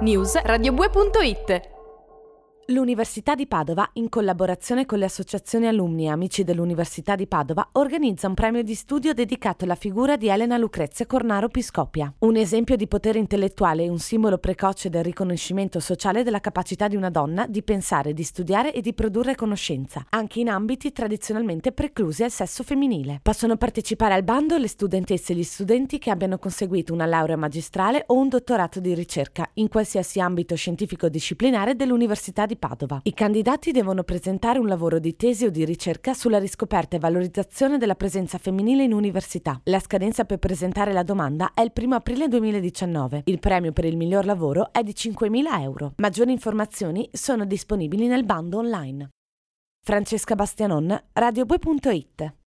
News radiobue.it. L'Università di Padova, in collaborazione con le associazioni alunni e amici dell'Università di Padova, organizza un premio di studio dedicato alla figura di Elena Lucrezia Cornaro Piscopia. Un esempio di potere intellettuale e un simbolo precoce del riconoscimento sociale della capacità di una donna di pensare, di studiare e di produrre conoscenza, anche in ambiti tradizionalmente preclusi al sesso femminile. Possono partecipare al bando le studentesse e gli studenti che abbiano conseguito una laurea magistrale o un dottorato di ricerca in qualsiasi ambito scientifico disciplinare dell'Università di Padova. I candidati devono presentare un lavoro di tesi o di ricerca sulla riscoperta e valorizzazione della presenza femminile in università. La scadenza per presentare la domanda è il 1 aprile 2019. Il premio per il miglior lavoro è di 5.000 euro. Maggiori informazioni sono disponibili nel bando online. Francesca Bastianon, radiobue.it.